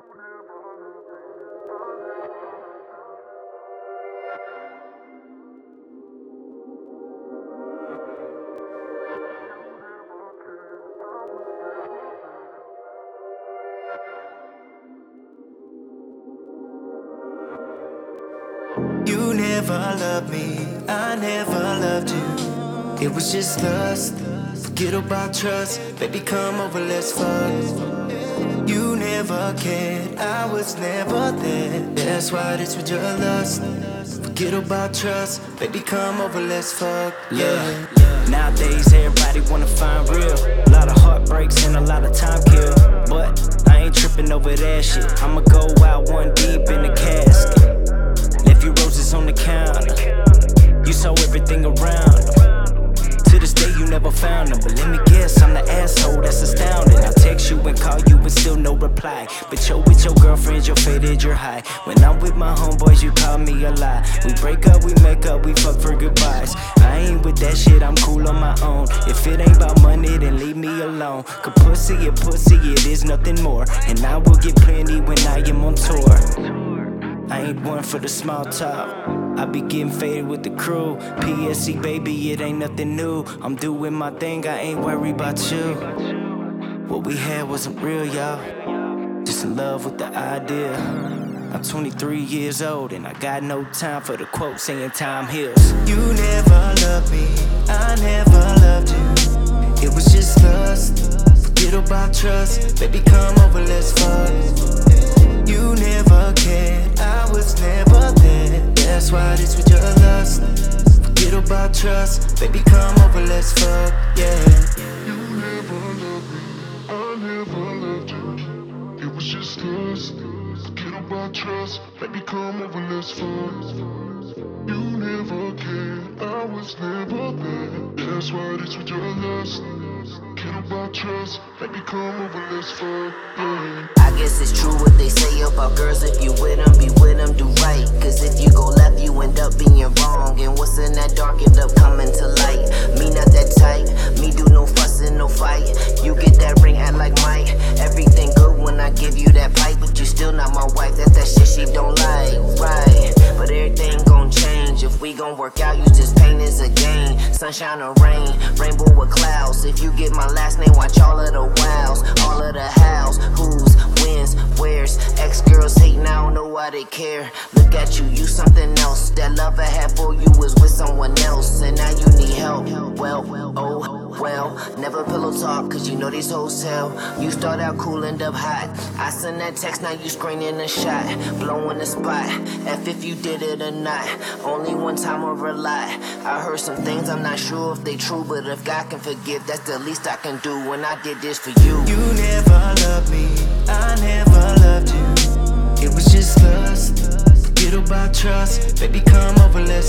You never loved me, I never loved you. It was just lust, forget about trust. Baby, come over, let's fuck. You never cared, I was never there. That's why this was your lust. Forget about trust, baby, come over, let's fuck. Yeah. Nowadays, everybody wanna find real. A lot of heartbreaks and a lot of time killed. But I ain't tripping over that shit. I'ma go out one deep in the casket. Left you roses on the counter. You saw everything around them. To this day, you never found them. But let me guess, I'm the asshole that's astounding. I text you and call you, but still no reply. But you're with your girlfriends, you're faded, you're high. When I'm with my homeboys, you call me a lie. We break up, we make up, we fuck for goodbyes. I ain't with that shit, I'm cool on my own. If it ain't about money, then leave me alone. Cause pussy, it is nothing more. And I will get plenty when I am on tour. I ain't one for the small talk. I be getting faded with the crew. PSC, baby, it ain't nothing new. I'm doing my thing, I ain't worried about you. What we had wasn't real, y'all. Just in love with the idea. I'm 23 years old and I got no time for the quote saying time heals. You never loved me, I never loved you. It was just lust, forget about trust. Baby, come over, let's fuck. You never cared, I was never there. That's why this was your lust. Forget about trust, baby, come over, let's fuck, yeah. You never loved me, I never loved you. It was just lust. Forget about trust, baby, come over, let's fuck. You never cared, I was never there. That's why this was your lust. Forget about trust, baby, come over, let's fuck, yeah. I guess it's true what they say about girls. If you with them, be with them, do right. Cause if you go left, you end up being wrong. And what's in that dark end up coming to light. Me not that type, me do no fussing, no fight. You get that ring, act like Mike. Everything good when I give you that pipe. But you still not my wife, that's that shit she don't like, right. But everything gon' change. If we gon' work out, use this pain as a game. Sunshine or rain, rainbow or clouds. If you get my last name, watch all of the wows. All of the hows, who's, wins, where's. Ex-girls hate now, I don't know why they care. Look at you, you something else. That love I had for you was with someone else. And now you need help, well, oh, well. Never pillow talk, cause you know these hoes tell. You start out cool, end up hot. I send that text, now you screening a shot. Blowing the spot, F if you did it or not. Only one time over a lot. I heard some things, I'm not sure if they true. But if God can forgive, that's the least I can do. When I did this for you. You never loved me, I never loved you. It was just lust, forget about trust. Baby, come over, let's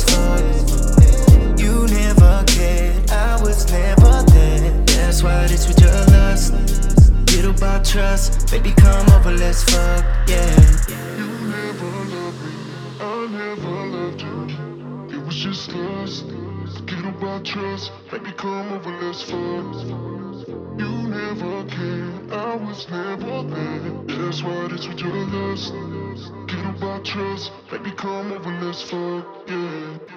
fuck. You never cared, I was never there. That's why this was your lust. Forget about trust, baby, come over, let's fuck, yeah. You never loved me, I never loved you. It was just lust. Forget about trust, baby, come over, let's fuck. You never cared, I was never there. That's why this was your lust. Forget about trust, baby, come over, let's fuck, yeah.